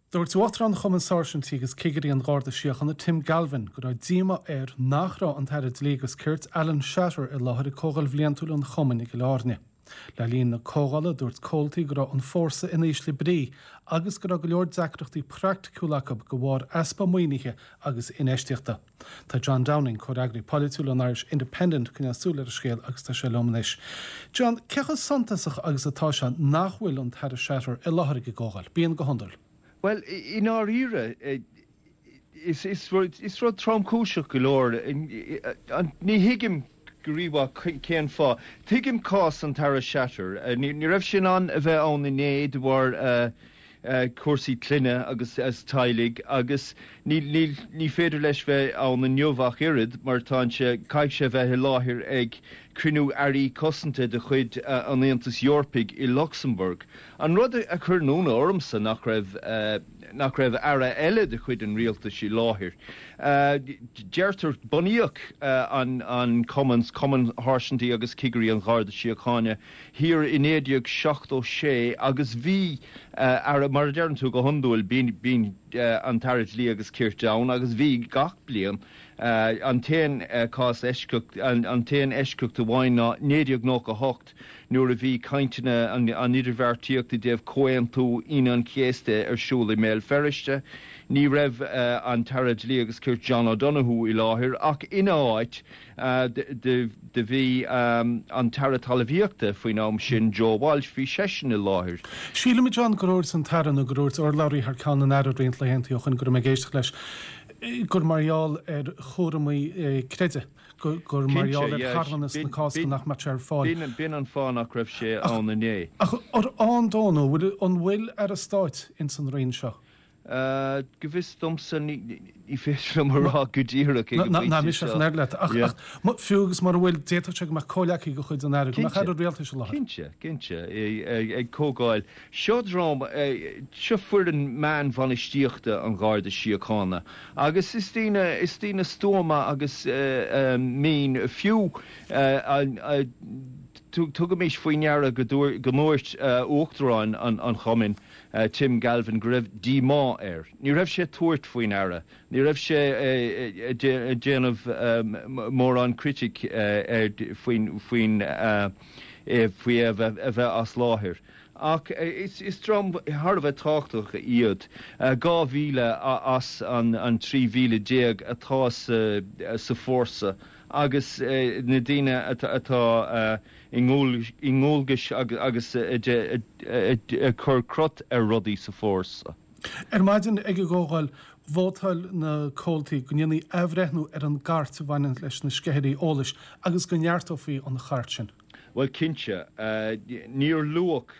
Dúirt uachtar an chumansáirseantí agus cigarí an Garda Síochanna Tim Galvin go raibh díma nachrá an tairid légus Kurt Alan Shatter I láthir cógáil bhliantúil an chumann go láirne. Le líon na cógála dúirt cóiltaí go raibh an fórsa inéis le brí agus go raibh go leor deacreachtaí practicúlacha go bhfar aspa muoinithe agus inéisteachta. Tá John Downing choreagraí politiúil an Irish Independent chun súla a scéal agus tá sé lomnéis. John, ceachas santasach agus atá se nachhfuil an tairid Shatter I láthir go cógáil, bíon go handal. Well, in our era, it's rud trom cúiseach go leor, ní hiigim gríomha céan fá. Tuigim cás an tara Shatter. Ní raibh sin an a bheith an in éad war cuasaí cluine agus as tailig, agus ní féidir leis bheith an na neomhach irid, mar tá sé caiig sé bheith láthir ag crinú airí cosanta de chuid an Aontas Eorpaig I Luxembourg. An rud a chur nóna ormsa nach raibh ara eile de chuid an rialta sí láthir. Deirtar buníoch an common harsantí agus cigarí an Garda Síochána hir in éideag 76 agus bhí ara mar dearan tú go hundúil bín an tarid lí agus Kirt Down agus bhí gach blian an téan cás eisceach an téan eisceach do bhain ná néideag nó go hocht nuair a bhí caintena an idirhhartíochta déobh cóan tú inan chéiste siúla méil ferriste. Ní raibh an tarid lí agus Kirt John O'Donoghue I láthir ach ina áit de bhí an tarid talmhaíochta faoin am sin Joe Walsh bhí sesin I láthir. Síle me John goróir an taran a goróir or láirí ar can an air réint le hentíoch an gur me géiste leis gur mariaal chóramí creide gur mariaal charlanas na cásca nach mat ar fáil. Bín an fánach raibh sé an na né. Ach or an dóna bhfuil an bhfuil ar a stáit in san réon seo. Gewiss domsa I féidir marrá go ddíireach na mis an air leit. Ach fiúgus mar bhfuil déirteach mar cóileachaí go chuid an air go chad réalta se láthir. Cinse ag cógáil. Seodrám seo fuair an man bhanistíochta an Garda Síochána. Agus is tína stóma agus mín fiú tugam éis faoineara go móirt uachtarán an chomin Tim Galvin go raibh dímá Ní raibh sé tuairt faoin ara. Ní raibh sé déanamh mór an critic faoin a bheith as láthir. Ach is trom har bheith táchtach iad. Gá bhíle as an 3,010 atá sa fórsa. Agus na daine atá ingólgas agus chur crot rudaí sa fórsa. Maidin ag ggógáil bhótáil na cóiltaí go nnéanaí ehreithnú ar an gart bhaine leis na scéirí ólas agus go nearttófaí an chart sin. Well, Kinse, níor luach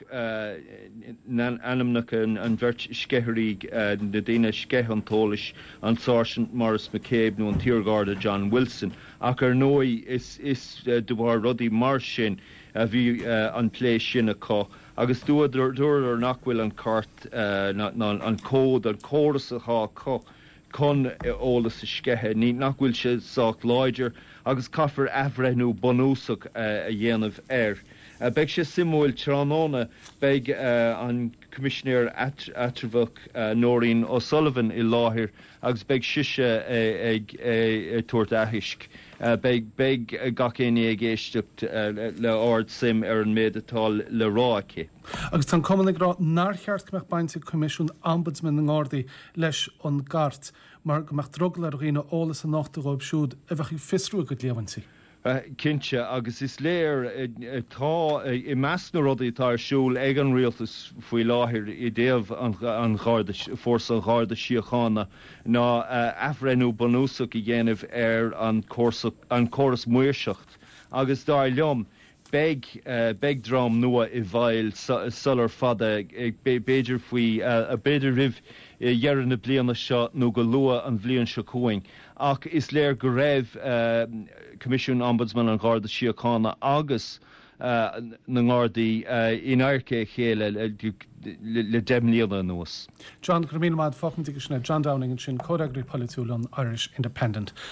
anamnach an bhirt scéirí na daine scéhantólis an Sergeant Maurice McCabe nó an Tíorgarda John Wilson. Ach ar nói is dúhar rudaí mar sin a bhí an plé sin acu. Agus dúir ar nachhfuil an cart an cód an córas a chu chun ólas a scéthe, ní nachhfuil sé sách láidir agus caithfar ehreithnú bonúsach a dhéanamh Beidh sé simúil tránóna beidh an Commissioner Atterbuck Noreen O'Sullivan I láthir agus beidh siise ag tuairt ahisc. Beidh gach éine ag éisteacht le ard sim ar an méid atá le ráice. Agus tá cumann ag rá nácheart meach bainte Comisiún Ombudsman na Gardaí leis an gart mar go meach drogla ar réine ólas a nachta roib siúd a bheith í fisrú go léhaintí. Kinse agus is léir tá I meas na rudaí tá siúil ag an rialtas faoi láthir I déobh an fórsa an Garda Síochána ná ehreithnú bonúsach I dhéanamh ar an córas muirseacht agus dá leom beidh drám nua I bhail sular fada ag beidir faoi a beidir rih dhearan na bliana seo nó go lua an bblion seo cuaing. Ach is léir go raibh Comisiún Ombudsman an Garda Síochána agus na Gardaí in airce chéile le demlíana nuas. John Gramín Mad Fochantíige sinna John Downing an sin choreagraí politiúil an Irish Independent.